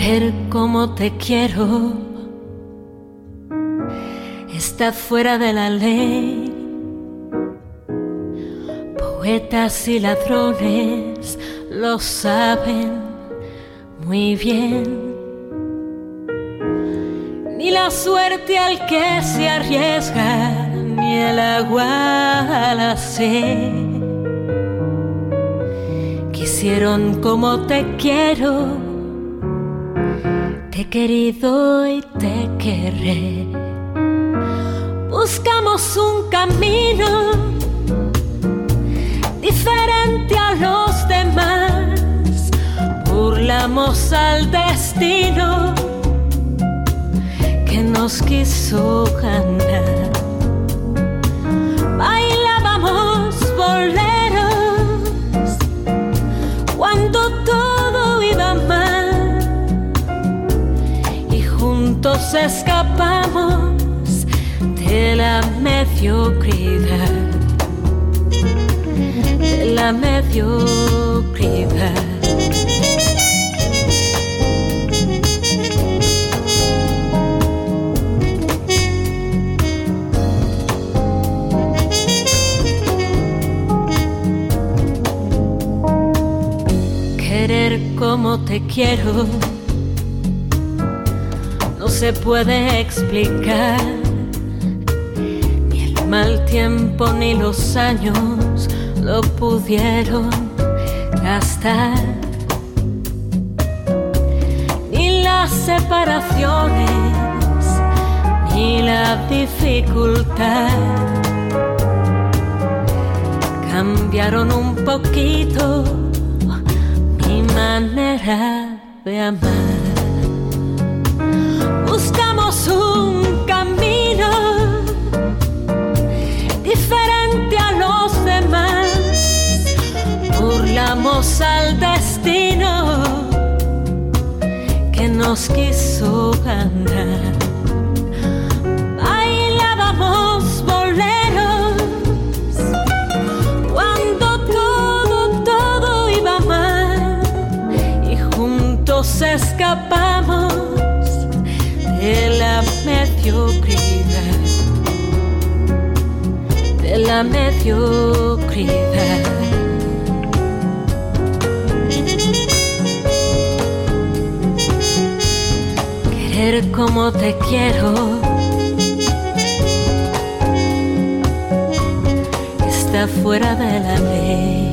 Querer como te quiero está fuera de la ley. Poetas y ladrones lo saben muy bien. Ni la suerte al que se arriesga, ni el agua a la sed. Quisieron como te quiero, te he querido y te querré. Buscamos un camino diferente a los demás. Burlamos al destino que nos quiso ganar. Bailábamos boleros cuando todo iba mal y juntos escapamos de la mediocridad, de la mediocridad. Querer como te quiero no se puede explicar. Ni el mal tiempo ni los años lo pudieron gastar. Ni las separaciones ni la dificultad cambiaron un poquito mi manera de amar. Buscamos un camino diferente a los demás. Burlamos al destino que nos quiso ganar. Bailábamos boleros cuando todo iba mal y juntos escapamos de la mediocridad, de la mediocridad. Querer como te quiero está fuera de la ley.